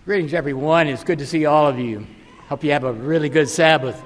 Greetings, everyone. It's good to see all of you. Hope you have a really good Sabbath.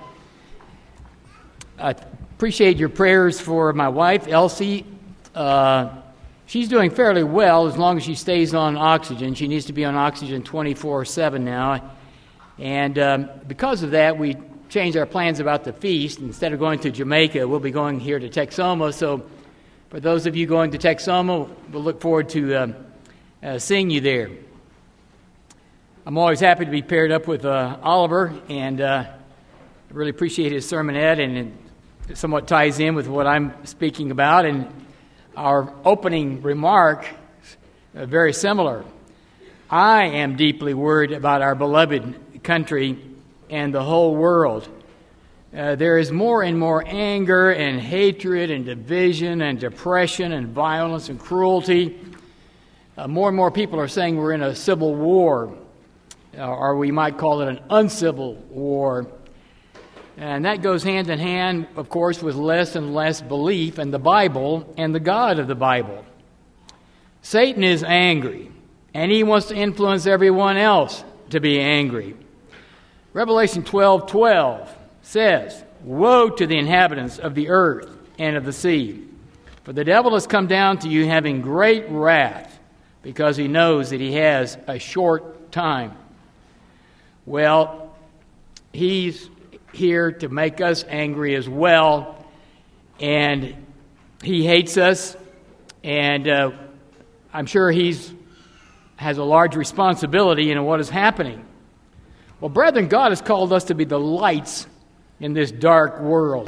I appreciate your prayers for my wife, Elsie. She's doing fairly well as long as she stays on oxygen. She needs to be on oxygen 24/7 now. And because of that, we changed our plans about the feast. Instead of going to Jamaica, we'll be going here to Texoma. So for those of you going to Texoma, we'll look forward to seeing you there. I'm always happy to be paired up with Oliver, and I really appreciate his sermonette, and it somewhat ties in with what I'm speaking about. And our opening remark is very similar. I am deeply worried about our beloved country and the whole world. There is more and more anger and hatred and division and depression and violence and cruelty. More and more people are saying we're in a civil war, or we might call it an uncivil war. And that goes hand in hand, of course, with less and less belief in the Bible and the God of the Bible. Satan is angry, and he wants to influence everyone else to be angry. Revelation 12:12 says, "Woe to the inhabitants of the earth and of the sea, for the devil has come down to you having great wrath, because he knows that he has a short time." Well, he's here to make us angry as well, and he hates us, and I'm sure has a large responsibility in what is happening. Well, brethren, God has called us to be the lights in this dark world.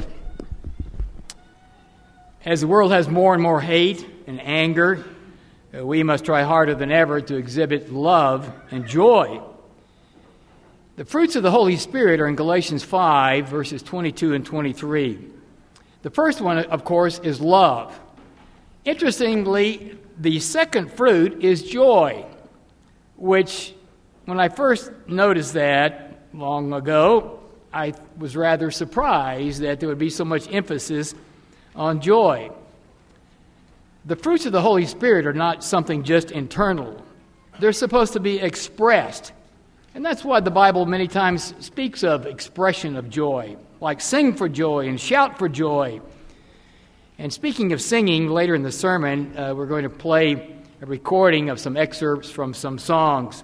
As the world has more and more hate and anger, we must try harder than ever to exhibit love and joy. The fruits of the Holy Spirit are in Galatians 5, verses 22 and 23. The first one, of course, is love. Interestingly, the second fruit is joy, which, when I first noticed that long ago, I was rather surprised that there would be so much emphasis on joy. The fruits of the Holy Spirit are not something just internal. They're supposed to be expressed. And that's why the Bible many times speaks of expression of joy, like sing for joy and shout for joy. And speaking of singing, later in the sermon, we're going to play a recording of some excerpts from some songs.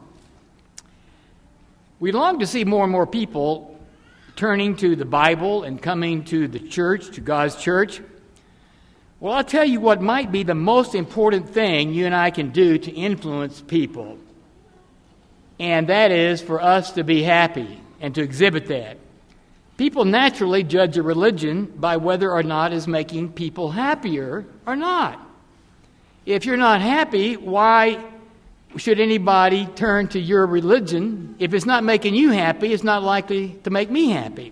We long to see more and more people turning to the Bible and coming to the church, to God's church. Well, I'll tell you what might be the most important thing you and I can do to influence people. And that is for us to be happy and to exhibit that. People naturally judge a religion by whether or not it's making people happier or not. If you're not happy, why should anybody turn to your religion? If it's not making you happy, it's not likely to make me happy.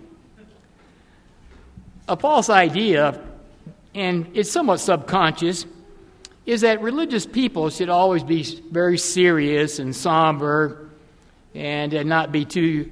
A false idea, and it's somewhat subconscious, is that religious people should always be very serious and somber and not be too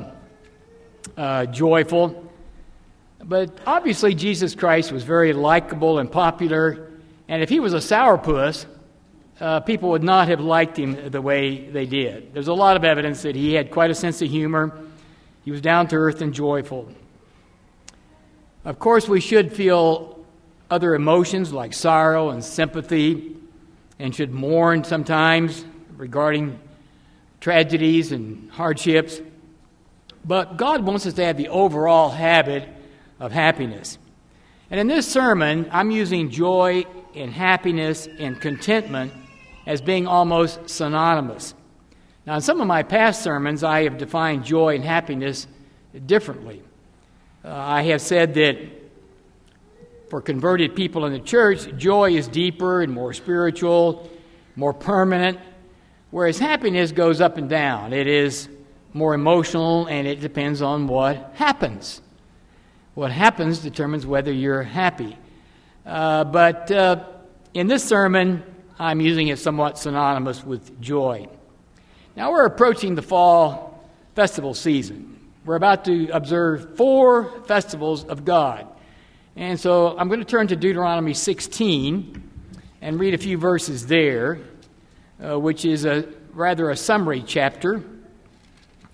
joyful. But obviously Jesus Christ was very likable and popular, and if he was a sourpuss, people would not have liked him the way they did. There's a lot of evidence that he had quite a sense of humor. He was down to earth and joyful. Of course, we should feel other emotions like sorrow and sympathy, and should mourn sometimes regarding tragedies and hardships. But God wants us to have the overall habit of happiness. And in this sermon, I'm using joy and happiness and contentment as being almost synonymous. Now, in some of my past sermons, I have defined joy and happiness differently. I have said that for converted people in the church, joy is deeper and more spiritual, more permanent, whereas happiness goes up and down. It is more emotional, and it depends on what happens. What happens determines whether you're happy. But in this sermon, I'm using it somewhat synonymous with joy. Now we're approaching the fall festival season. We're about to observe 4 festivals of God. And so I'm going to turn to Deuteronomy 16 and read a few verses there, which is rather a summary chapter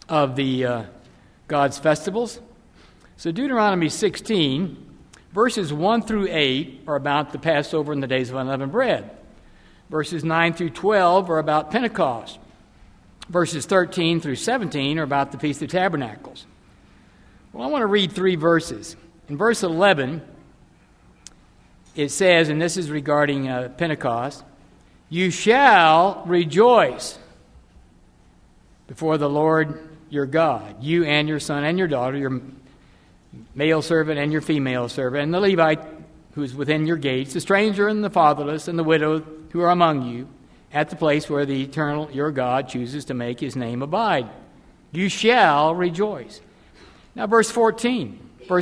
of the God's festivals. So Deuteronomy 16, verses 1 through 8 are about the Passover and the days of unleavened bread. Verses 9 through 12 are about Pentecost. Verses 13 through 17 are about the Feast of Tabernacles. Well, I want to read 3 verses. In verse 11, it says, and this is regarding Pentecost, "You shall rejoice before the Lord your God, you and your son and your daughter, your male servant and your female servant, and the Levite who is within your gates, the stranger and the fatherless and the widow who are among you, at the place where the eternal your God chooses to make his name abide. You shall rejoice." Now verse 14.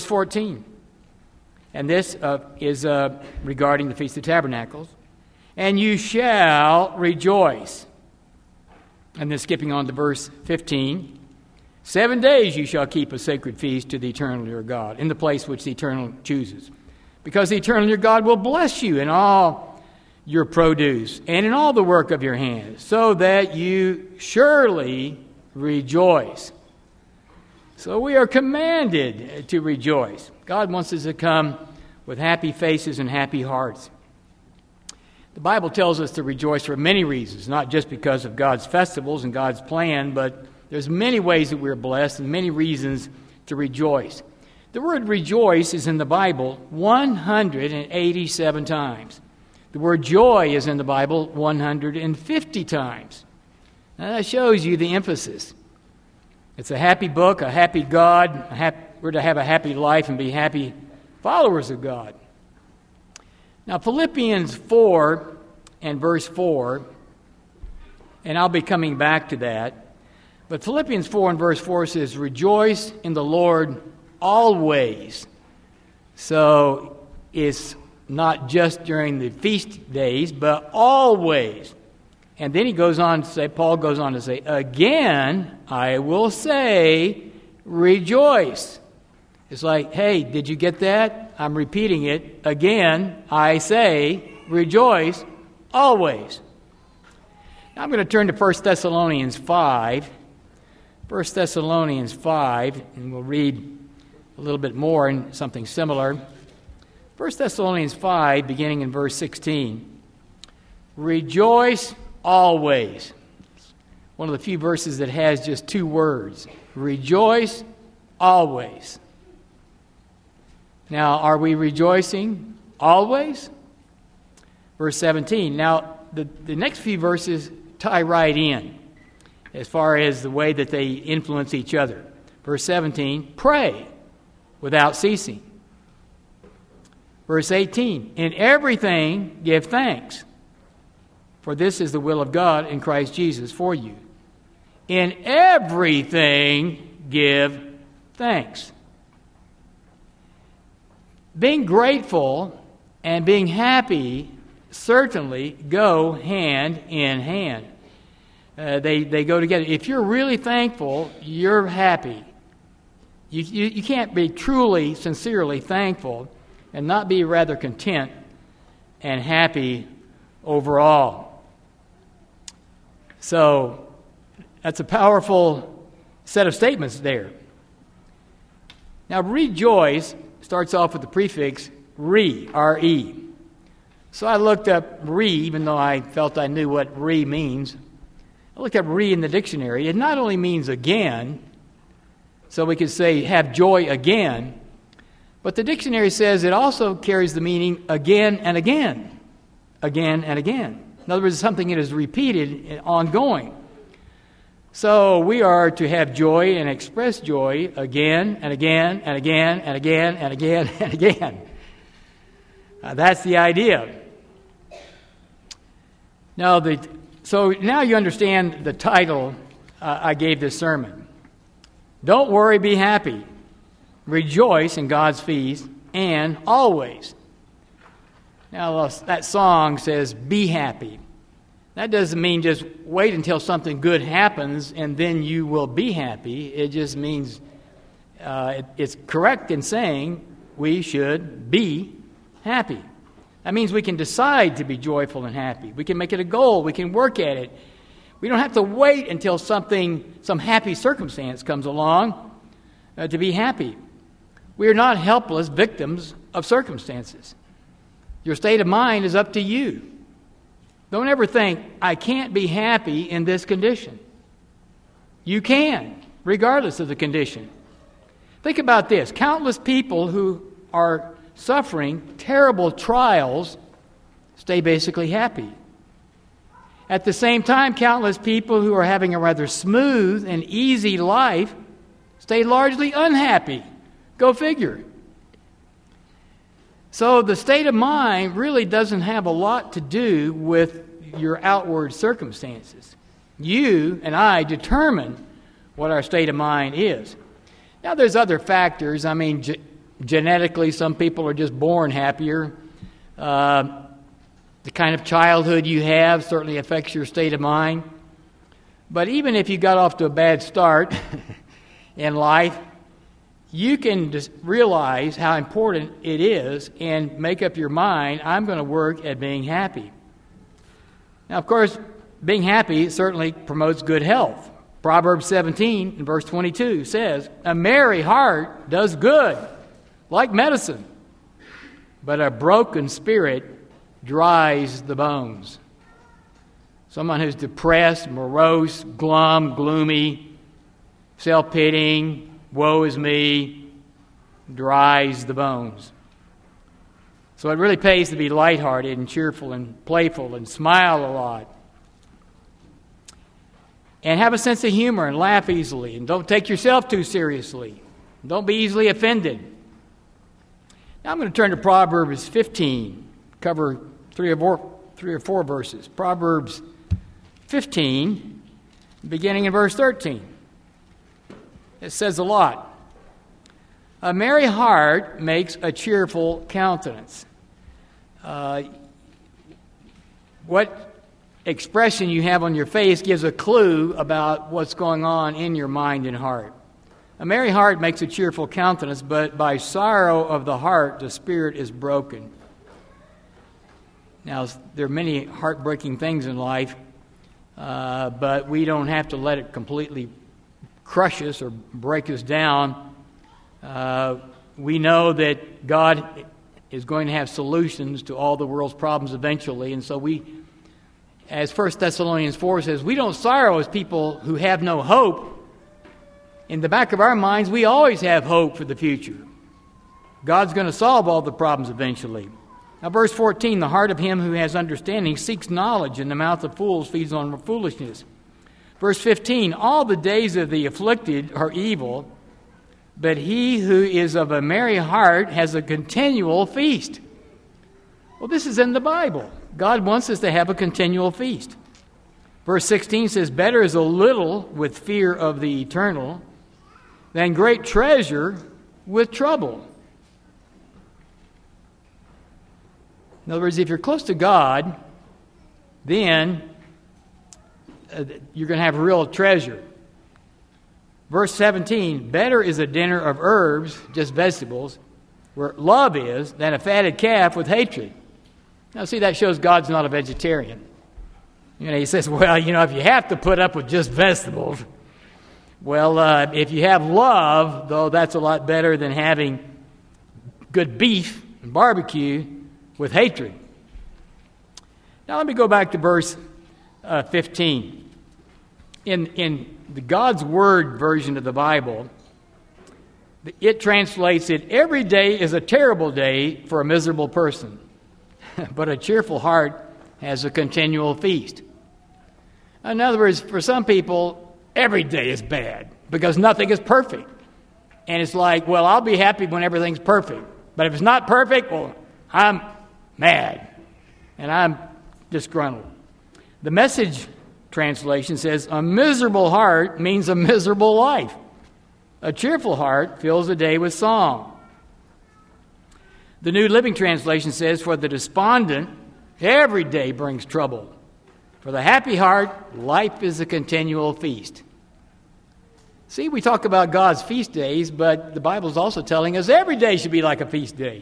And this is regarding the Feast of Tabernacles. "And you shall rejoice." And then skipping on to verse 15. 7 days you shall keep a sacred feast to the eternal your God, in the place which the eternal chooses. Because the eternal your God will bless you in all your produce and in all the work of your hands, so that you surely rejoice. So we are commanded to rejoice. God wants us to come with happy faces and happy hearts. The Bible tells us to rejoice for many reasons, not just because of God's festivals and God's plan, but there's many ways that we're blessed and many reasons to rejoice. The word rejoice is in the Bible 187 times. The word joy is in the Bible 150 times. Now that shows you the emphasis. It's a happy book, a happy God. We're to have a happy life and be happy followers of God. Now Philippians 4 and verse 4, and I'll be coming back to that, but Philippians 4 and verse 4 says, "Rejoice in the Lord always." So it's not just during the feast days, but always. And then Paul goes on to say, "Again, I will say, rejoice." It's like, hey, did you get that? I'm repeating it. Again, I say, rejoice always. Now I'm going to turn to 1 Thessalonians 5. 1 Thessalonians 5, and we'll read a little bit more and something similar. 1 Thessalonians 5, beginning in verse 16. "Rejoice always." One of the few verses that has just 2 words. Rejoice always. Now, are we rejoicing always? Verse 17. Now, the next few verses tie right in as far as the way that they influence each other. Verse 17, "Pray without ceasing." Verse 18, "In everything give thanks, for this is the will of God in Christ Jesus for you." In everything give thanks. Being grateful and being happy certainly go hand in hand. They go together. If you're really thankful, you're happy. You can't be truly, sincerely thankful and not be rather content and happy overall. So that's a powerful set of statements there. Now, rejoice starts off with the prefix re, R-E. So I looked up re, even though I felt I knew what re means. I looked up re in the dictionary. It not only means again, so we could say have joy again, but the dictionary says it also carries the meaning again and again. Again and again. In other words, it's something that is repeated and ongoing. So we are to have joy and express joy again and again and again and again and again and again. That's the idea. So now you understand the title I gave this sermon. Don't worry, be happy. Rejoice in God's feast and always. Now that song says, be happy. That doesn't mean just wait until something good happens and then you will be happy. It just means it's correct in saying we should be happy. That means we can decide to be joyful and happy. We can make it a goal. We can work at it. We don't have to wait until some happy circumstance comes along to be happy. We are not helpless victims of circumstances. Your state of mind is up to you. Don't ever think, I can't be happy in this condition. You can, regardless of the condition. Think about this. Countless people who are suffering terrible trials stay basically happy. At the same time, countless people who are having a rather smooth and easy life stay largely unhappy. Go figure. So the state of mind really doesn't have a lot to do with your outward circumstances. You and I determine what our state of mind is. Now, there's other factors. I mean, genetically, some people are just born happier. The kind of childhood you have certainly affects your state of mind. But even if you got off to a bad start in life, you can just realize how important it is and make up your mind, I'm going to work at being happy. Now, of course, being happy certainly promotes good health. Proverbs 17 and verse 22 says, a merry heart does good, like medicine, but a broken spirit dries the bones. Someone who's depressed, morose, glum, gloomy, self-pitying, woe is me, dries the bones. So it really pays to be lighthearted and cheerful and playful and smile a lot. And have a sense of humor and laugh easily. And don't take yourself too seriously. Don't be easily offended. Now I'm going to turn to Proverbs 15. Cover three or four verses. Proverbs 15, beginning in verse 13. It says a lot. A merry heart makes a cheerful countenance. What expression you have on your face gives a clue about what's going on in your mind and heart. A merry heart makes a cheerful countenance, but by sorrow of the heart the spirit is broken. Now, there are many heartbreaking things in life, but we don't have to let it completely crush us or break us down. We know that God is going to have solutions to all the world's problems eventually, and so we, as 1 Thessalonians 4 says, we don't sorrow as people who have no hope. In the back of our minds, we always have hope for the future. God's going to solve all the problems eventually. Now, verse 14, the heart of him who has understanding seeks knowledge, and the mouth of fools feeds on foolishness. Verse 15, all the days of the afflicted are evil, but he who is of a merry heart has a continual feast. Well, this is in the Bible. God wants us to have a continual feast. Verse 16 says, better is a little with fear of the eternal than great treasure with trouble. In other words, if you're close to God, then you're going to have real treasure. Verse 17, better is a dinner of herbs, just vegetables, where love is, than a fatted calf with hatred. Now, see, that shows God's not a vegetarian. He says, well, if you have to put up with just vegetables, well, if you have love, though, that's a lot better than having good beef and barbecue with hatred. Now let me go back to verse 15. In the God's Word version of the Bible, it translates it, every day is a terrible day for a miserable person, but a cheerful heart has a continual feast. In other words, for some people, every day is bad because nothing is perfect. And it's like, well, I'll be happy when everything's perfect. But if it's not perfect, well, I'm mad, and I'm disgruntled. The Message translation says, a miserable heart means a miserable life. A cheerful heart fills a day with song. The New Living Translation says, for the despondent, every day brings trouble. For the happy heart, life is a continual feast. See, we talk about God's feast days, but the Bible is also telling us every day should be like a feast day.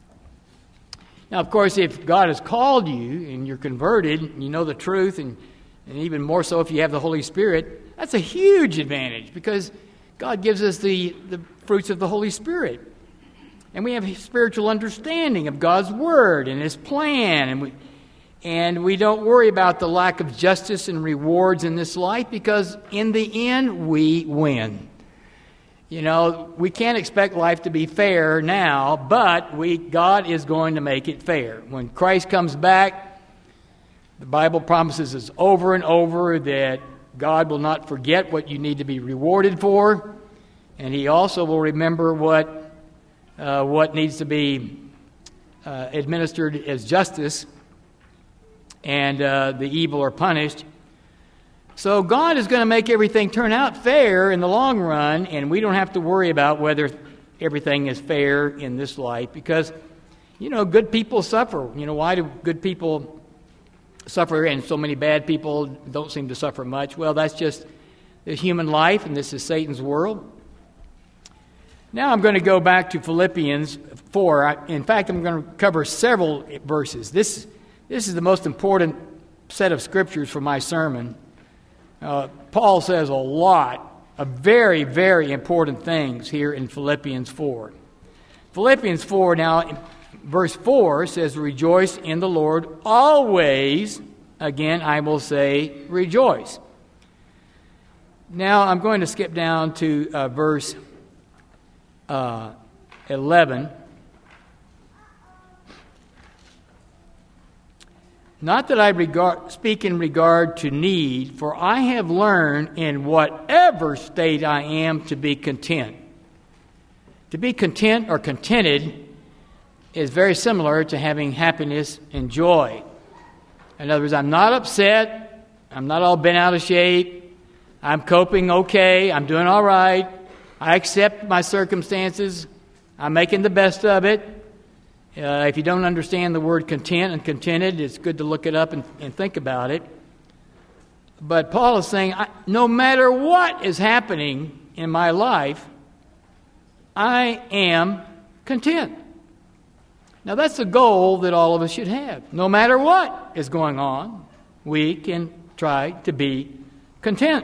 Now, of course, if God has called you and you're converted, and you know the truth, and and even more so if you have the Holy Spirit, that's a huge advantage because God gives us the fruits of the Holy Spirit. And we have spiritual understanding of God's Word and His plan. And we don't worry about the lack of justice and rewards in this life because in the end, we win. You know, we can't expect life to be fair now, but God is going to make it fair. When Christ comes back, the Bible promises us over and over that God will not forget what you need to be rewarded for, and He also will remember what needs to be administered as justice, and the evil are punished. So God is going to make everything turn out fair in the long run, and we don't have to worry about whether everything is fair in this life because, you know, good people suffer. You know, why do good people suffer and so many bad people don't seem to suffer much? Well, that's just the human life, and this is Satan's world. Now I'm going to go back to Philippians 4. In fact, I'm going to cover several verses. This is the most important set of scriptures for my sermon. Paul says a lot of very, very important things here in Philippians 4. Philippians 4, now, verse 4 says, "Rejoice in the Lord always." Again, I will say, rejoice. Now, I'm going to skip down to verse 11. "Not that I speak in regard to need, for I have learned in whatever state I am to be content." To be content or contented is very similar to having happiness and joy. In other words, I'm not upset, I'm not all bent out of shape, I'm coping okay, I'm doing all right, I accept my circumstances, I'm making the best of it. If you don't understand the word content and contented, it's good to look it up and think about it. But Paul is saying, no matter what is happening in my life, I am content. Now that's the goal that all of us should have. No matter what is going on, we can try to be content.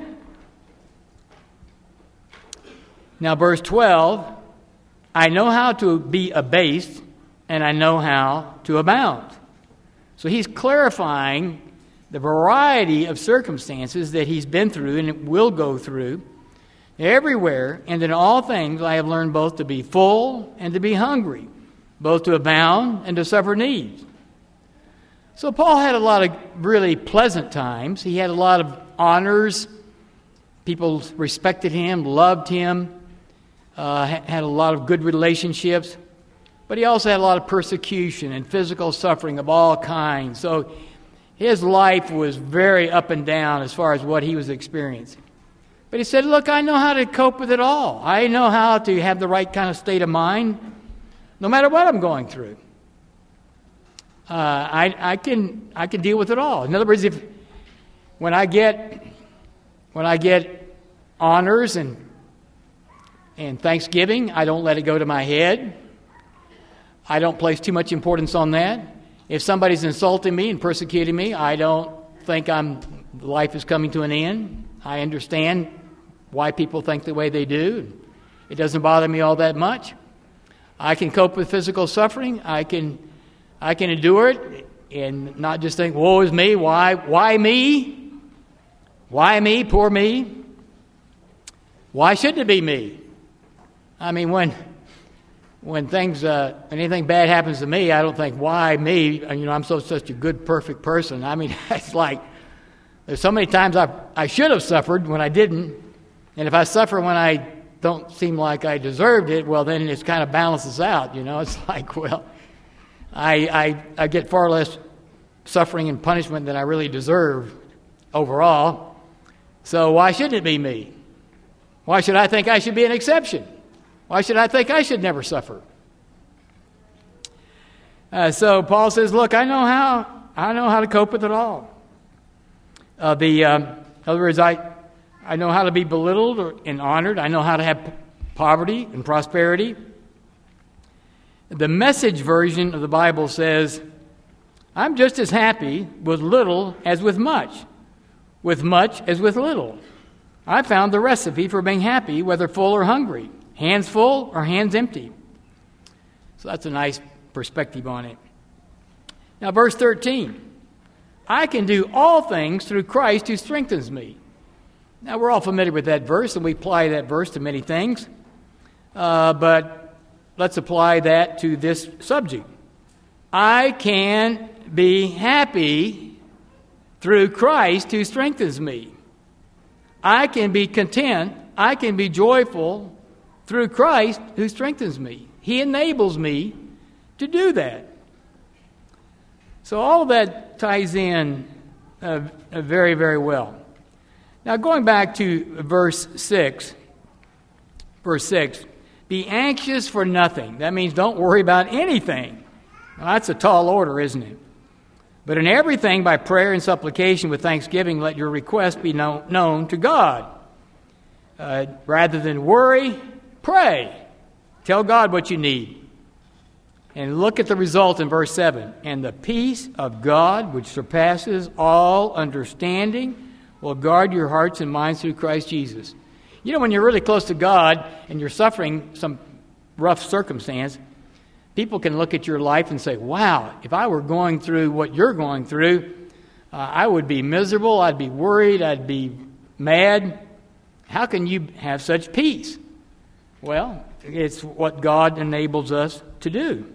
Now verse 12, "I know how to be abased, and I know how to abound." So he's clarifying the variety of circumstances that he's been through and will go through everywhere. "And in all things I have learned both to be full and to be hungry, both to abound and to suffer needs." So Paul had a lot of really pleasant times. He had a lot of honors. People respected him, loved him, had a lot of good relationships. But he also had a lot of persecution and physical suffering of all kinds. So his life was very up and down as far as what he was experiencing. But he said, look, I know how to cope with it all. I know how to have the right kind of state of mind no matter what I'm going through. I can deal with it all. In other words, when I get honors and thanksgiving, I don't let it go to my head. I don't place too much importance on that. If somebody's insulting me and persecuting me, I don't think life is coming to an end. I understand why people think the way they do. It doesn't bother me all that much. I can cope with physical suffering. I can endure it and not just think, woe is me, why me? Why me, poor me? Why shouldn't it be me? I mean, when anything bad happens to me, I don't think, why me? I'm such a good, perfect person. I mean, it's like, there's so many times I should have suffered when I didn't. And if I suffer when I don't seem like I deserved it, well, then it kind of balances out, It's like, well, I get far less suffering and punishment than I really deserve overall. So why shouldn't it be me? Why should I think I should be an exception? Why should I think I should never suffer? So Paul says, look, I know how to cope with it all. In other words, I know how to be belittled and honored. I know how to have poverty and prosperity. The Message version of the Bible says, I'm just as happy with little as with much. with much as with little. I found the recipe for being happy, whether full or hungry, hands full or hands empty. So that's a nice perspective on it. Now, verse 13. I can do all things through Christ who strengthens me. Now, we're all familiar with that verse, and we apply that verse to many things. But let's apply that to this subject. I can be happy through Christ who strengthens me. I can be content, I can be joyful through Christ who strengthens me. He enables me to do that. So all of that ties in very, very well. Now going back to verse 6, be anxious for nothing. That means don't worry about anything. Now, that's a tall order, isn't it? But in everything, by prayer and supplication with thanksgiving, let your requests be known to God. Rather than worry, pray. Tell God what you need. And look at the result in verse 7. And the peace of God, which surpasses all understanding, will guard your hearts and minds through Christ Jesus. You know, when you're really close to God and you're suffering some rough circumstance, people can look at your life and say, wow, if I were going through what you're going through, I would be miserable, I'd be worried, I'd be mad. How can you have such peace? Well, it's what God enables us to do.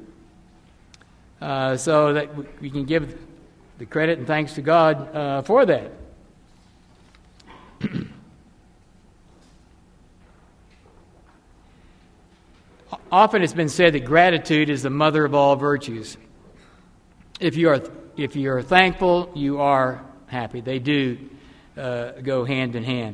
So that we can give the credit and thanks to God for that. Often it's been said that gratitude is the mother of all virtues. If you are thankful, you are happy. They do go hand in hand.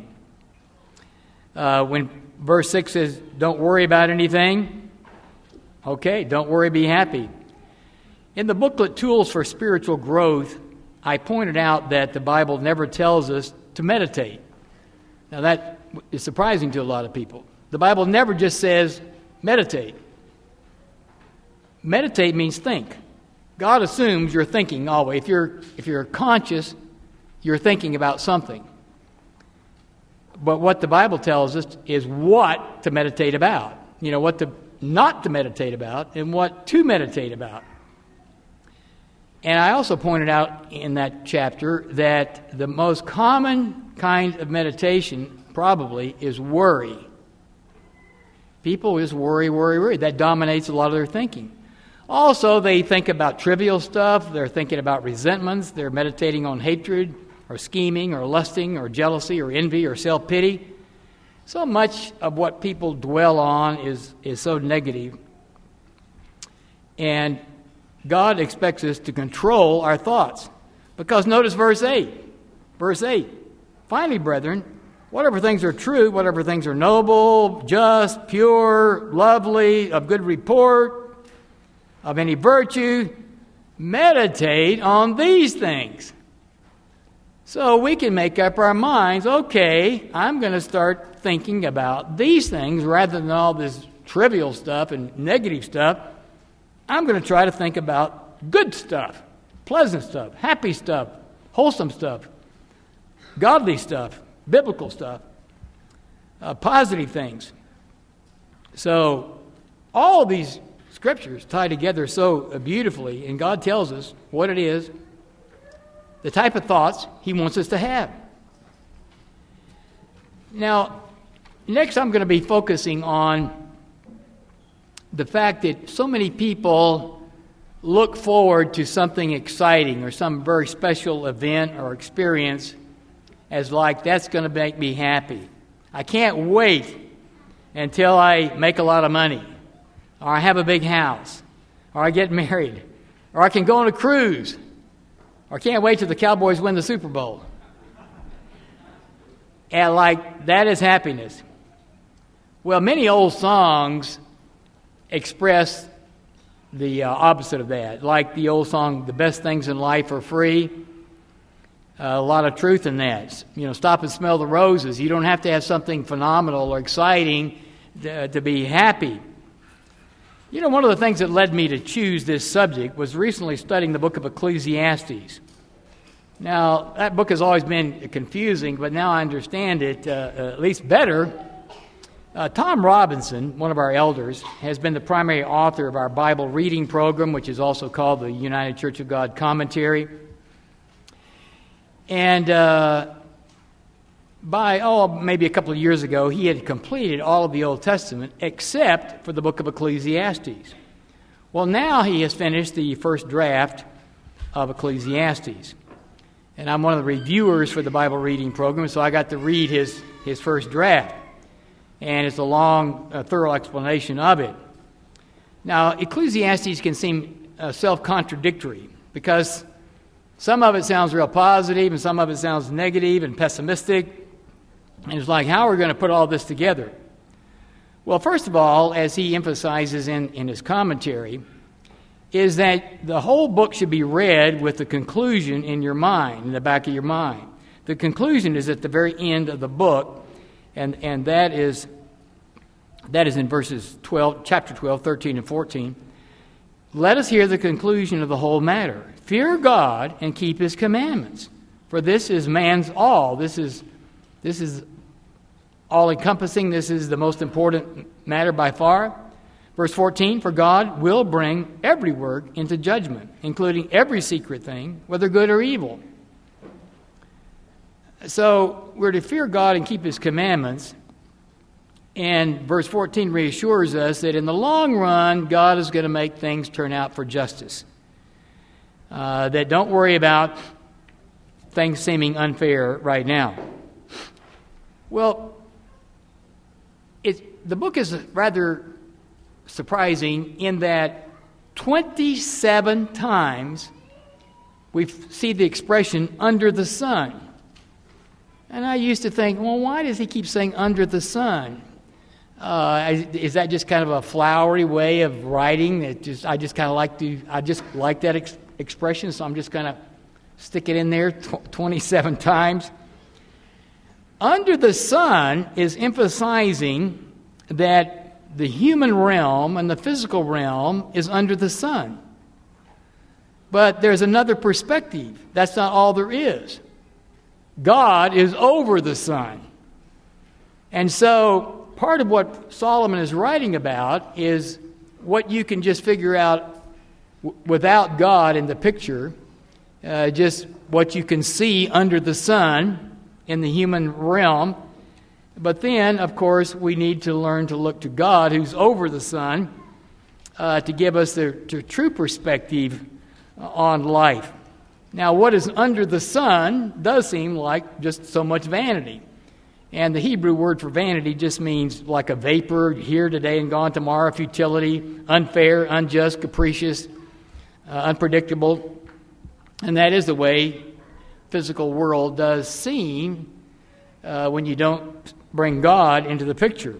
When verse 6 says, don't worry about anything, okay, don't worry, be happy. In the booklet, Tools for Spiritual Growth, I pointed out that the Bible never tells us to meditate. Now that is surprising to a lot of people. The Bible never just says meditate. Meditate means think. God assumes you're thinking always. If you're conscious, you're thinking about something. But what the Bible tells us is what to meditate about. You know, what to not to meditate about and what to meditate about. And I also pointed out in that chapter that the most common kind of meditation probably is worry. People just worry. That dominates a lot of their thinking. Also, they think about trivial stuff. They're thinking about resentments. They're meditating on hatred or scheming or lusting or jealousy or envy or self-pity. So much of what people dwell on is so negative. And God expects us to control our thoughts. Because notice verse 8. Verse 8. Finally, brethren, whatever things are true, whatever things are noble, just, pure, lovely, of good report, of any virtue, meditate on these things. So we can make up our minds, okay, I'm going to start thinking about these things rather than all this trivial stuff and negative stuff. I'm going to try to think about good stuff, pleasant stuff, happy stuff, wholesome stuff, godly stuff, biblical stuff, positive things. So all of these scriptures tie together so beautifully, and God tells us what it is, the type of thoughts He wants us to have. Now, next I'm going to be focusing on the fact that so many people look forward to something exciting or some very special event or experience as like, that's going to make me happy. I can't wait until I make a lot of money, or I have a big house, or I get married, or I can go on a cruise, or I can't wait till the Cowboys win the Super Bowl. And like, that is happiness. Well, many old songs express the opposite of that. Like the old song, "The Best Things in Life Are Free." A lot of truth in that. You know, stop and smell the roses. You don't have to have something phenomenal or exciting to be happy. You know, one of the things that led me to choose this subject was recently studying the book of Ecclesiastes. Now, that book has always been confusing, but now I understand it at least better. Tom Robinson, one of our elders, has been the primary author of our Bible reading program, which is also called the United Church of God Commentary. And maybe a couple of years ago, he had completed all of the Old Testament except for the book of Ecclesiastes. Well, now he has finished the first draft of Ecclesiastes. And I'm one of the reviewers for the Bible reading program, so I got to read his first draft. And it's a long, thorough explanation of it. Now, Ecclesiastes can seem self-contradictory because some of it sounds real positive and some of it sounds negative and pessimistic. And it's like, how are we going to put all this together? Well, first of all, as he emphasizes in his commentary, is that the whole book should be read with the conclusion in your mind, in the back of your mind. The conclusion is at the very end of the book, and that is in verses 12, chapter 12, 13, and 14. Let us hear the conclusion of the whole matter. Fear God and keep His commandments, for this is man's all. This is all-encompassing. This is the most important matter by far. Verse 14, for God will bring every work into judgment, including every secret thing, whether good or evil. So we're to fear God and keep His commandments. And verse 14 reassures us that in the long run, God is going to make things turn out for justice. That don't worry about things seeming unfair right now. Well, the book is rather surprising in that 27 times we see the expression under the sun. And I used to think, well, why does he keep saying under the sun? Is that just kind of a flowery way of writing? I just like that expression, so I'm just going to stick it in there 27 times. Under the sun is emphasizing that the human realm and the physical realm is under the sun. But there's another perspective. That's not all there is. God is over the sun. And so part of what Solomon is writing about is what you can just figure out without God in the picture, just what you can see under the sun in the human realm. But then, of course, we need to learn to look to God, who's over the sun, to give us the true perspective on life. Now, what is under the sun does seem like just so much vanity. And the Hebrew word for vanity just means like a vapor, here today and gone tomorrow, futility, unfair, unjust, capricious, unpredictable. And that is the way physical world does seem when you don't bring God into the picture.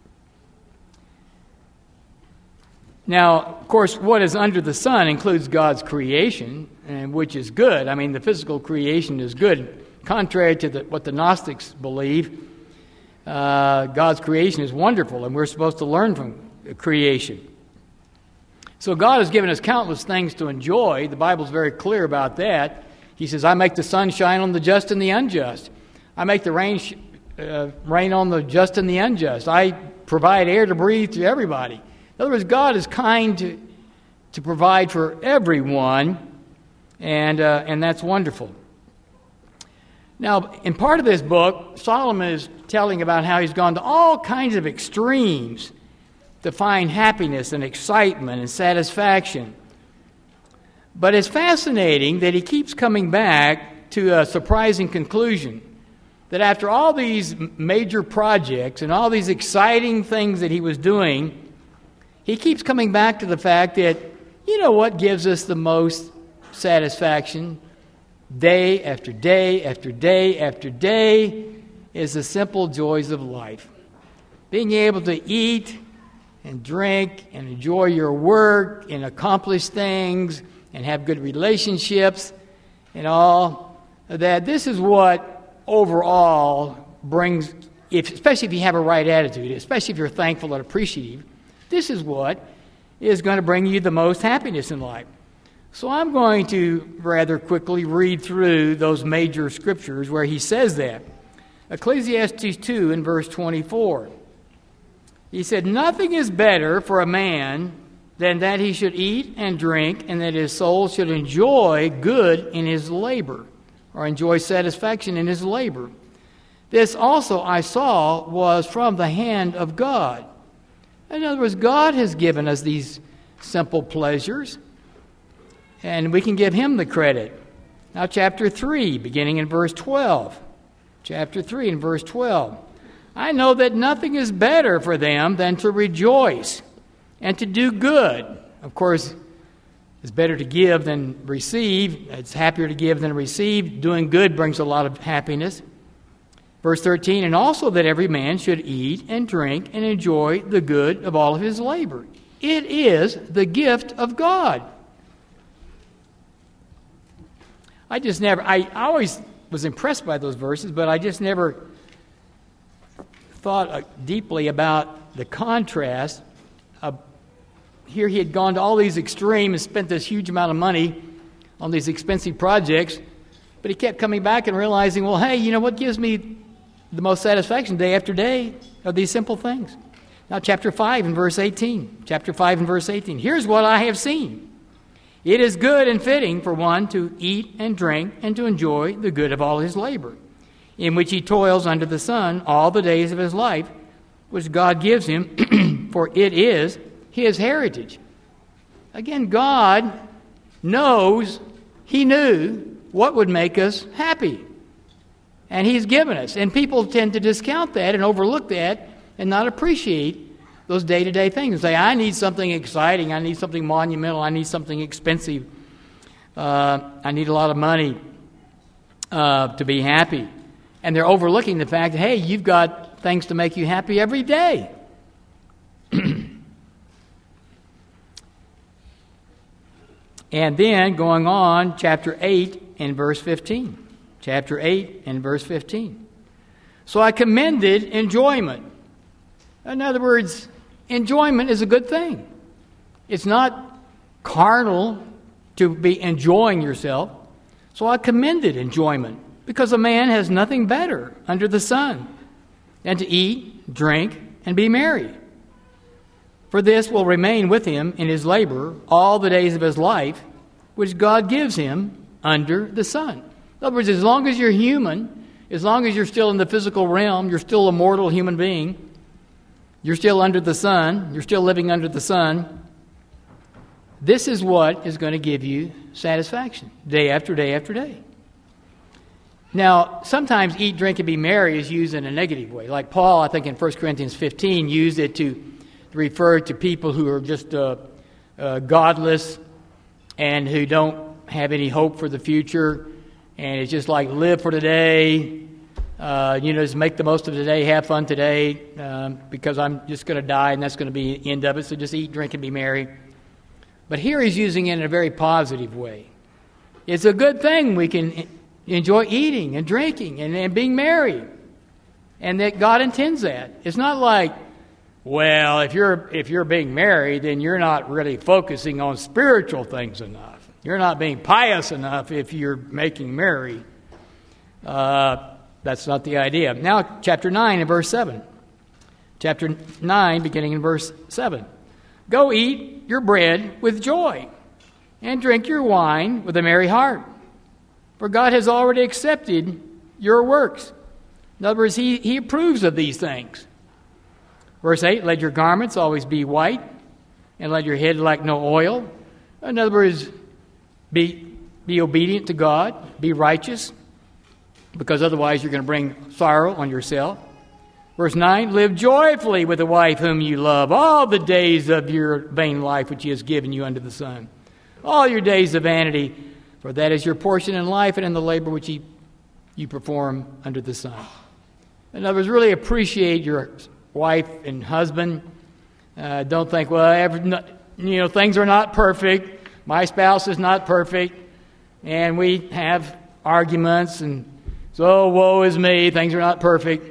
Now, of course, what is under the sun includes God's creation, which is good. I mean, the physical creation is good. Contrary to what the Gnostics believe, God's creation is wonderful, and we're supposed to learn from creation. So God has given us countless things to enjoy. The Bible's very clear about that. He says, I make the sun shine on the just and the unjust. I make the rain on the just and the unjust. I provide air to breathe to everybody. In other words, God is kind to provide for everyone, and that's wonderful. Now, in part of this book, Solomon is telling about how he's gone to all kinds of extremes to find happiness and excitement and satisfaction. But it's fascinating that he keeps coming back to a surprising conclusion, that after all these major projects and all these exciting things that he was doing, he keeps coming back to the fact that, you know what gives us the most satisfaction day after day after day after day is the simple joys of life. Being able to eat and drink and enjoy your work and accomplish things and have good relationships and all that. This is what overall brings, especially if you have a right attitude, especially if you're thankful and appreciative, this is what is going to bring you the most happiness in life. So I'm going to rather quickly read through those major scriptures where he says that. Ecclesiastes 2 in verse 24. He said, "Nothing is better for a man than that he should eat and drink, and that his soul should enjoy good in his labor," or enjoy satisfaction in his labor. "This also I saw was from the hand of God." In other words, God has given us these simple pleasures, and we can give him the credit. Now, chapter 3, beginning in verse 12. Chapter 3 and verse 12. "I know that nothing is better for them than to rejoice and to do good." Of course, it's better to give than receive. It's happier to give than receive. Doing good brings a lot of happiness. Verse 13, "And also that every man should eat and drink and enjoy the good of all of his labor. It is the gift of God." I always was impressed by those verses, but I just never thought deeply about the contrast. Here he had gone to all these extremes and spent this huge amount of money on these expensive projects, but he kept coming back and realizing, well, hey, you know what gives me the most satisfaction day after day are these simple things. Now, chapter 5 and verse 18. Chapter 5 and verse 18. "Here's what I have seen. It is good and fitting for one to eat and drink and to enjoy the good of all his labor, in which he toils under the sun all the days of his life, which God gives him, for it is his heritage." Again, God knows, he knew what would make us happy. And he's given us. And people tend to discount that and overlook that and not appreciate those day-to-day things. And say, I need something exciting. I need something monumental. I need something expensive. I need a lot of money to be happy. And they're overlooking the fact that, hey, you've got things to make you happy every day. And then, going on, chapter 8 and verse 15. Chapter 8 and verse 15. "So I commended enjoyment." In other words, enjoyment is a good thing. It's not carnal to be enjoying yourself. So I commended enjoyment, because a man has nothing better under the sun than to eat, drink, and be merry. For this will remain with him in his labor all the days of his life, which God gives him under the sun. In other words, as long as you're human, as long as you're still in the physical realm, you're still a mortal human being, you're still under the sun, you're still living under the sun, this is what is going to give you satisfaction day after day after day. Now, sometimes eat, drink, and be merry is used in a negative way. Like Paul, I think in 1 Corinthians 15, used it to refer to people who are just godless and who don't have any hope for the future. And it's just like live for today, just make the most of today, have fun today, because I'm just going to die and that's going to be the end of it. So just eat, drink, and be merry. But here he's using it in a very positive way. It's a good thing we can enjoy eating and drinking and being merry, and that God intends that. It's not like, well, if you're being merry, then you're not really focusing on spiritual things enough. You're not being pious enough if you're making merry. That's not the idea. Now, chapter 9 and verse 7. Chapter 9, beginning in verse 7. "Go eat your bread with joy, and drink your wine with a merry heart. For God has already accepted your works." In other words, He approves of these things. Verse 8, "Let your garments always be white, and let your head lack no oil." In other words, be obedient to God, be righteous, because otherwise you're going to bring sorrow on yourself. Verse 9, "Live joyfully with the wife whom you love all the days of your vain life which He has given you under the sun. All your days of vanity, for that is your portion in life and in the labor which you perform under the sun." In other words, really appreciate your wife and husband. Don't think, well, things are not perfect. My spouse is not perfect. And we have arguments, and so woe is me, things are not perfect.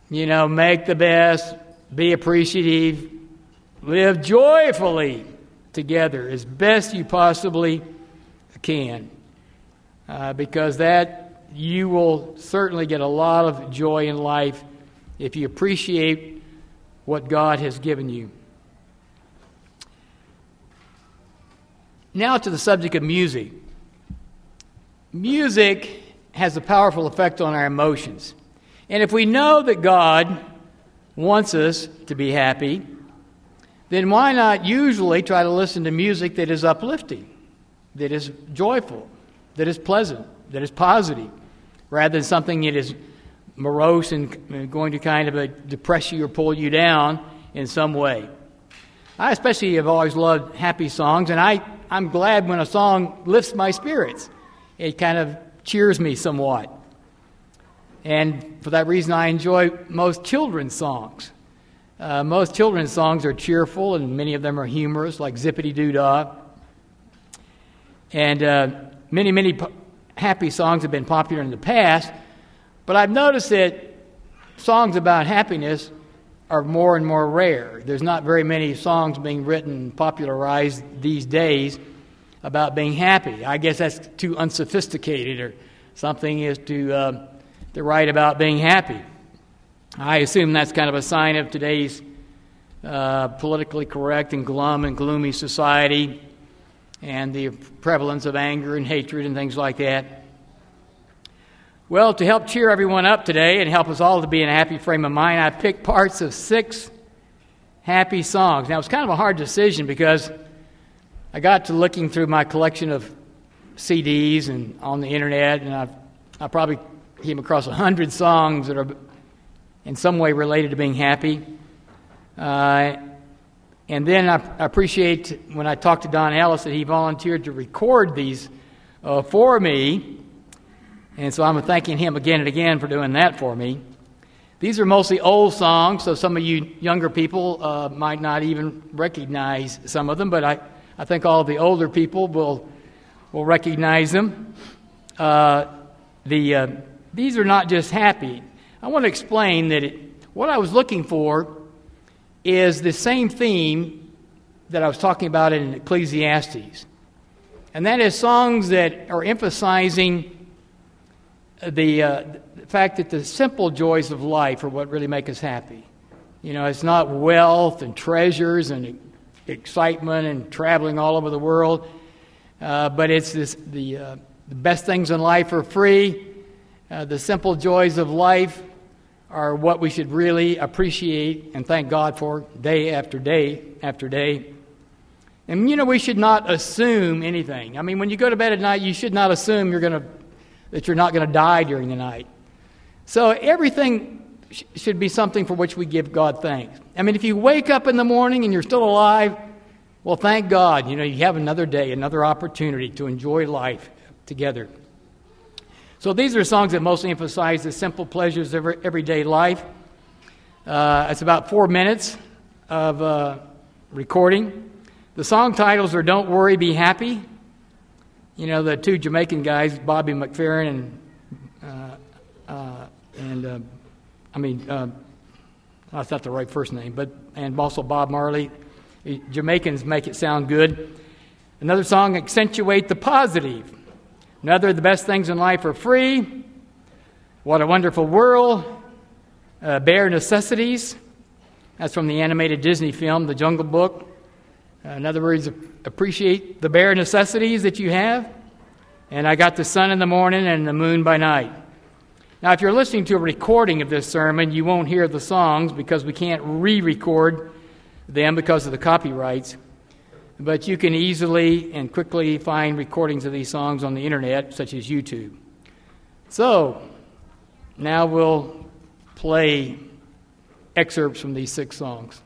Make the best, be appreciative, live joyfully together as best you possibly can, because that you will certainly get a lot of joy in life if you appreciate what God has given you. Now to the subject of music. Music has a powerful effect on our emotions. And if we know that God wants us to be happy, then why not usually try to listen to music that is uplifting, that is joyful, that is pleasant, that is positive, rather than something that is morose and going to kind of depress you or pull you down in some way. I especially have always loved happy songs, and I'm glad when a song lifts my spirits. It kind of cheers me somewhat. And for that reason, I enjoy most children's songs. Most children's songs are cheerful, and many of them are humorous, like Zippity Doo Dah. And many happy songs have been popular in the past, but I've noticed that songs about happiness are more and more rare. There's not very many songs being written and popularized these days about being happy. I guess that's too unsophisticated, or something is to write about being happy. I assume that's kind of a sign of today's politically correct and glum and gloomy society, and the prevalence of anger and hatred and things like that. Well, to help cheer everyone up today and help us all to be in a happy frame of mind, I picked parts of 6 happy songs. Now, it's kind of a hard decision because I got to looking through my collection of CDs and on the internet, and I probably came across 100 songs that are in some way related to being happy. And then I appreciate when I talked to Don Ellis that he volunteered to record these for me. And so I'm thanking him again and again for doing that for me. These are mostly old songs, so some of you younger people might not even recognize some of them, but I think all the older people will recognize them. These are not just happy. I want to explain that what I was looking for is the same theme that I was talking about in Ecclesiastes. And that is songs that are emphasizing the fact that the simple joys of life are what really make us happy. You know, it's not wealth and treasures and excitement and traveling all over the world, but it's the best things in life are free. The simple joys of life are what we should really appreciate and thank God for day after day after day. And, you know, we should not assume anything. I mean, when you go to bed at night, you should not assume that you're not going to die during the night. So everything should be something for which we give God thanks. I mean, if you wake up in the morning and you're still alive, well, thank God. You know, you have another day, another opportunity to enjoy life together. So these are songs that mostly emphasize the simple pleasures of everyday life. It's about 4 minutes of recording. The song titles are Don't Worry, Be Happy. You know, the 2 Jamaican guys, Bobby McFerrin that's not the right first name, and also Bob Marley. Jamaicans make it sound good. Another song, Accentuate the Positive. Another, The Best Things in Life Are Free. What a Wonderful World. Bare Necessities. That's from the animated Disney film, The Jungle Book. In other words, appreciate the bare necessities that you have. And I got the sun in the morning and the moon by night. Now, if you're listening to a recording of this sermon, you won't hear the songs because we can't re-record them because of the copyrights. But you can easily and quickly find recordings of these songs on the internet, such as YouTube. So, now we'll play excerpts from these 6 songs.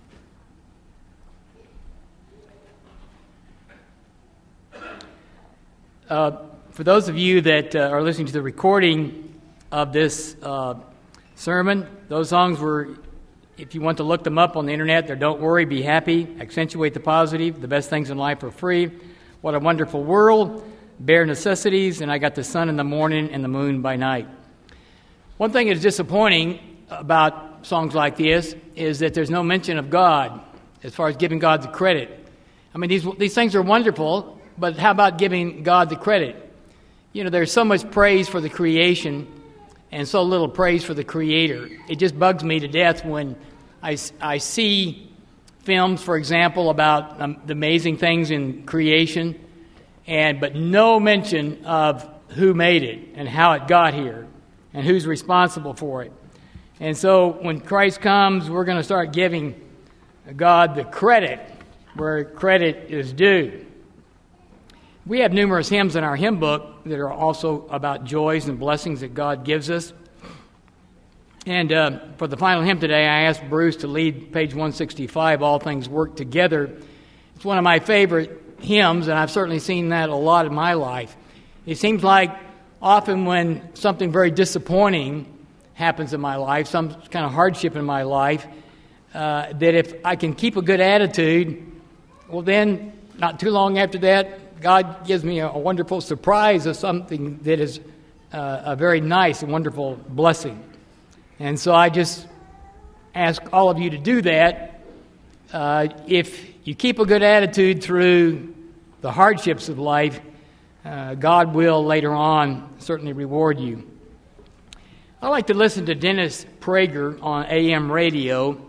For those of you that are listening to the recording of this sermon, those songs were, if you want to look them up on the internet, they're Don't Worry, Be Happy, Accentuate the Positive, The Best Things in Life Are Free, What a Wonderful World, Bare Necessities, and I Got the Sun in the Morning and the Moon by Night. One thing that's disappointing about songs like this is that there's no mention of God as far as giving God the credit. I mean, these things are wonderful, but how about giving God the credit? You know, there's so much praise for the creation and so little praise for the Creator. It just bugs me to death when I see films, for example, about the amazing things in creation, but no mention of who made it and how it got here and who's responsible for it. And so when Christ comes, we're going to start giving God the credit where credit is due. We have numerous hymns in our hymn book that are also about joys and blessings that God gives us. And for the final hymn today, I asked Bruce to lead page 165, All Things Work Together. It's one of my favorite hymns, and I've certainly seen that a lot in my life. It seems like often when something very disappointing happens in my life, some kind of hardship in my life, that if I can keep a good attitude, well then, not too long after that, God gives me a wonderful surprise of something that is a very nice and wonderful blessing. And so I just ask all of you to do that. If you keep a good attitude through the hardships of life, God will later on certainly reward you. I like to listen to Dennis Prager on AM radio,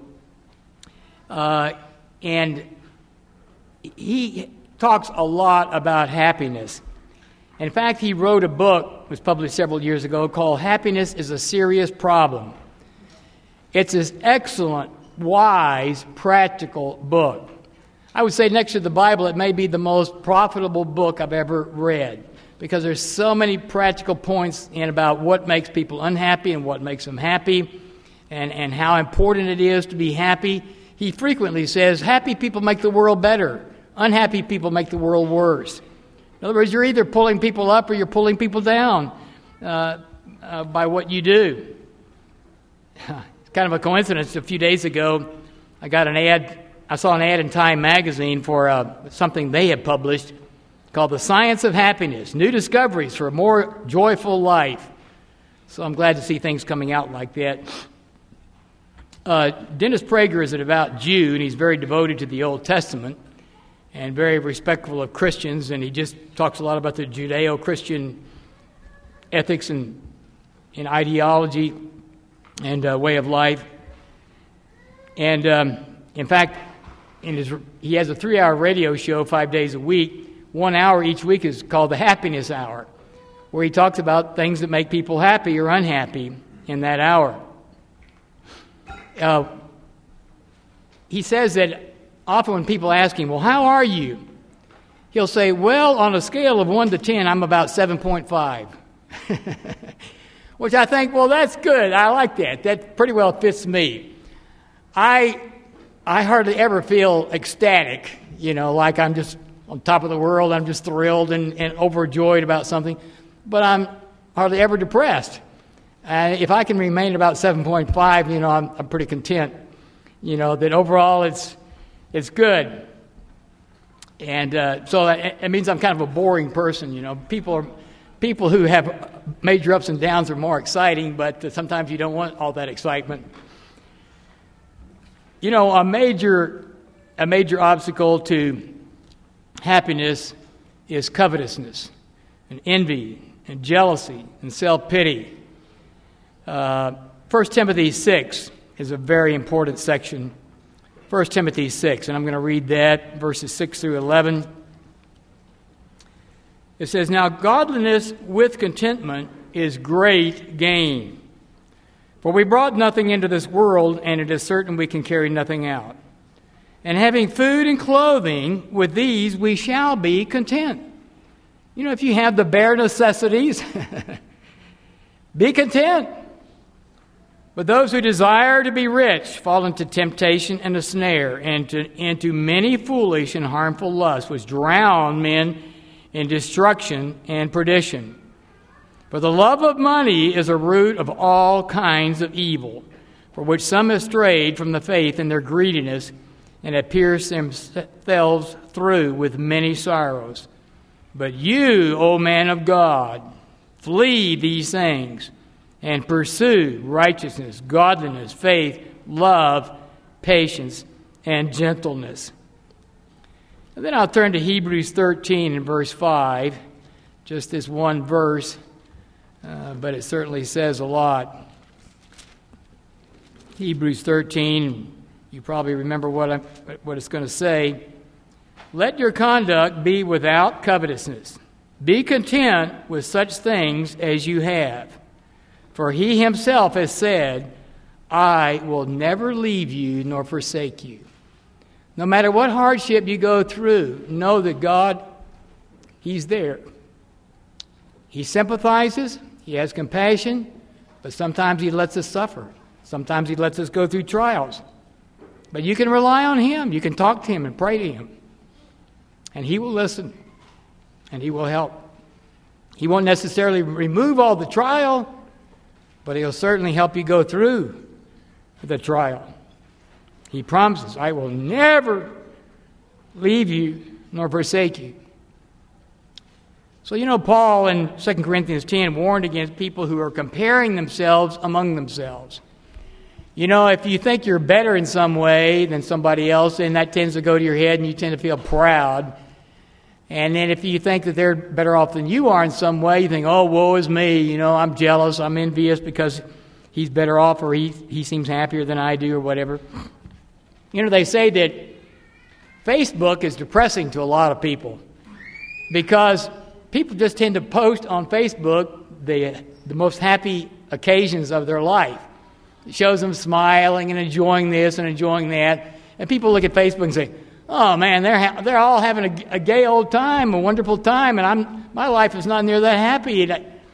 and he talks a lot about happiness. In fact, he wrote a book, it was published several years ago, called Happiness is a Serious Problem. It's an excellent, wise, practical book. I would say next to the Bible, it may be the most profitable book I've ever read, because there's so many practical points in about what makes people unhappy and what makes them happy, and how important it is to be happy. He frequently says, happy people make the world better. Unhappy people make the world worse. In other words, you're either pulling people up or you're pulling people down by what you do. It's kind of a coincidence. A few days ago, I saw an ad in Time magazine for something they had published called The Science of Happiness, New Discoveries for a More Joyful Life. So I'm glad to see things coming out like that. Dennis Prager is a devout Jew, and he's very devoted to the Old Testament and very respectful of Christians, and he just talks a lot about the Judeo-Christian ethics and ideology and way of life. And in fact, he has a 3-hour radio show 5 days a week. 1 hour each week is called the Happiness Hour, where he talks about things that make people happy or unhappy in that hour. He says that often when people ask him, well, how are you? He'll say, well, on a scale of 1 to 10, I'm about 7.5. Which I think, well, that's good. I like that. That pretty well fits me. I hardly ever feel ecstatic, like I'm just on top of the world. I'm just thrilled and overjoyed about something. But I'm hardly ever depressed. If I can remain about 7.5, I'm pretty content. That overall it's good. And so it means I'm kind of a boring person. People who have major ups and downs are more exciting, but sometimes you don't want all that excitement. A major obstacle to happiness is covetousness and envy and jealousy and self-pity. 1 Timothy 6 is a very important section. 1 Timothy 6, and I'm going to read that, verses 6 through 11. It says, now godliness with contentment is great gain. For we brought nothing into this world, and it is certain we can carry nothing out. And having food and clothing, with these we shall be content. If you have the bare necessities, be content. But those who desire to be rich fall into temptation and a snare, and into many foolish and harmful lusts, which drown men in destruction and perdition. For the love of money is a root of all kinds of evil, for which some have strayed from the faith in their greediness, and have pierced themselves through with many sorrows. But you, O man of God, flee these things, and pursue righteousness, godliness, faith, love, patience, and gentleness. And then I'll turn to Hebrews 13 and verse 5, just this one verse, but it certainly says a lot. Hebrews 13, you probably remember what it's going to say. Let your conduct be without covetousness. Be content with such things as you have. For he himself has said, I will never leave you nor forsake you. No matter what hardship you go through, know that God, he's there. He sympathizes, he has compassion, but sometimes he lets us suffer. Sometimes he lets us go through trials. But you can rely on him. You can talk to him and pray to him. And he will listen. And he will help. He won't necessarily remove all the trial, but he'll certainly help you go through the trial. He promises, I will never leave you nor forsake you. So, Paul in 2 Corinthians 10 warned against people who are comparing themselves among themselves. If you think you're better in some way than somebody else, then that tends to go to your head and you tend to feel proud. And then if you think that they're better off than you are in some way, you think, oh, woe is me, I'm jealous, I'm envious because he's better off or he seems happier than I do or whatever. They say that Facebook is depressing to a lot of people because people just tend to post on Facebook the most happy occasions of their life. It shows them smiling and enjoying this and enjoying that. And people look at Facebook and say, oh, man, they're all having a gay old time, a wonderful time, and my life is not near that happy.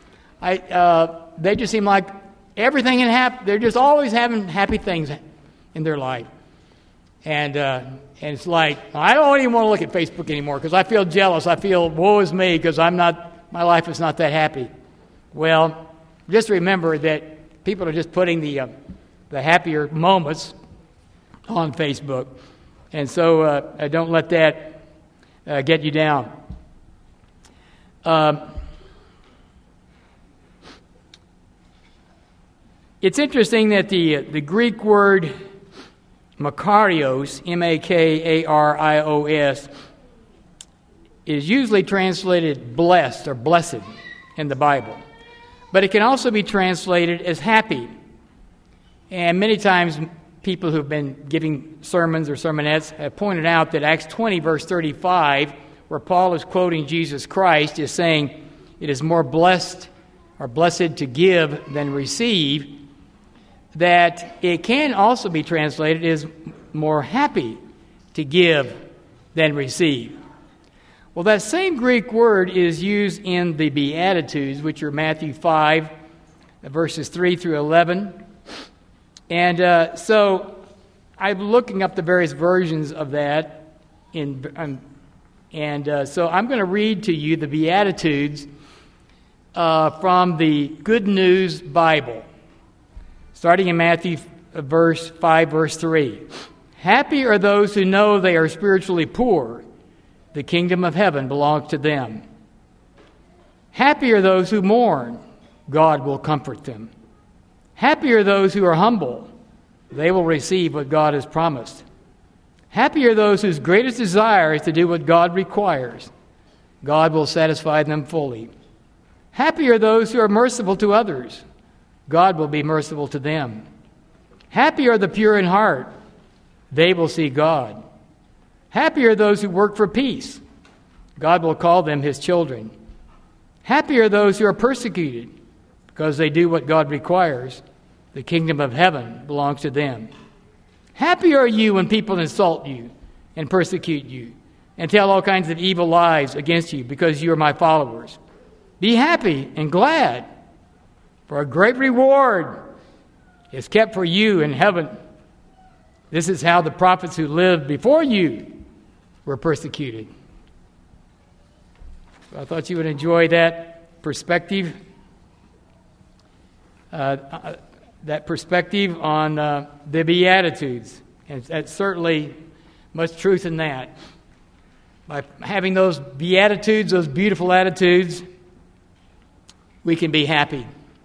They just seem like everything they're just always having happy things in their life. And it's like, I don't even want to look at Facebook anymore because I feel jealous. I feel woe is me because my life is not that happy. Well, just remember that people are just putting the happier moments on Facebook. And so don't let that get you down. It's interesting that the Greek word Makarios, Makarios, is usually translated blessed or blessed in the Bible. But it can also be translated as happy. And many times people who have been giving sermons or sermonettes have pointed out that Acts 20, verse 35, where Paul is quoting Jesus Christ, is saying it is more blessed or blessed to give than receive, that it can also be translated as more happy to give than receive. Well, that same Greek word is used in the Beatitudes, which are Matthew 5, verses 3 through 11. And so I'm looking up the various versions of that, so I'm going to read to you the Beatitudes from the Good News Bible, starting in Matthew 5, verse 3. Happy are those who know they are spiritually poor. The kingdom of heaven belongs to them. Happy are those who mourn. God will comfort them. Happy are those who are humble. They will receive what God has promised. Happy are those whose greatest desire is to do what God requires. God will satisfy them fully. Happy are those who are merciful to others. God will be merciful to them. Happy are the pure in heart. They will see God. Happy are those who work for peace. God will call them his children. Happy are those who are persecuted because they do what God requires. The kingdom of heaven belongs to them. Happy are you when people insult you and persecute you and tell all kinds of evil lies against you because you are my followers. Be happy and glad, for a great reward is kept for you in heaven. This is how the prophets who lived before you were persecuted. So I thought you would enjoy that perspective. That perspective on the Beatitudes. And that's certainly much truth in that. By having those Beatitudes, those beautiful attitudes, we can be happy.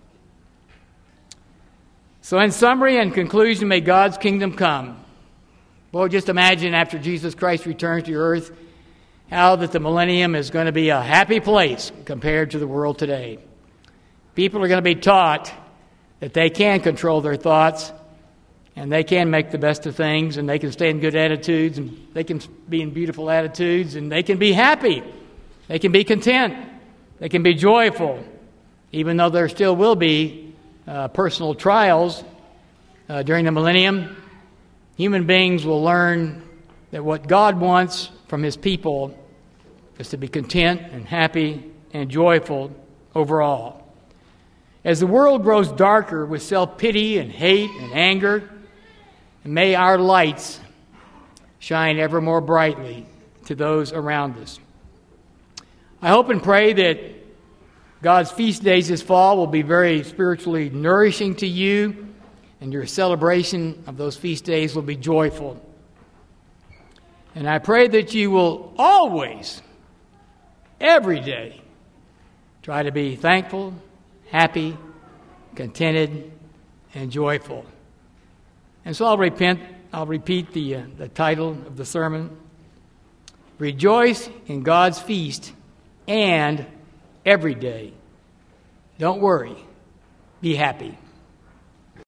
So in summary and conclusion, may God's kingdom come. Well, just imagine after Jesus Christ returns to earth how that the millennium is going to be a happy place compared to the world today. People are going to be taught that they can control their thoughts, and they can make the best of things, and they can stay in good attitudes, and they can be in beautiful attitudes, and they can be happy. They can be content. They can be joyful, even though there still will be personal trials during the millennium. Human beings will learn that what God wants from His people is to be content and happy and joyful overall. As the world grows darker with self-pity and hate and anger, may our lights shine ever more brightly to those around us. I hope and pray that God's feast days this fall will be very spiritually nourishing to you, and your celebration of those feast days will be joyful. And I pray that you will always, every day, try to be thankful, happy, contented, and joyful. And so I'll repeat the title of the sermon: Rejoice in God's feast and every day. Don't worry. Be happy.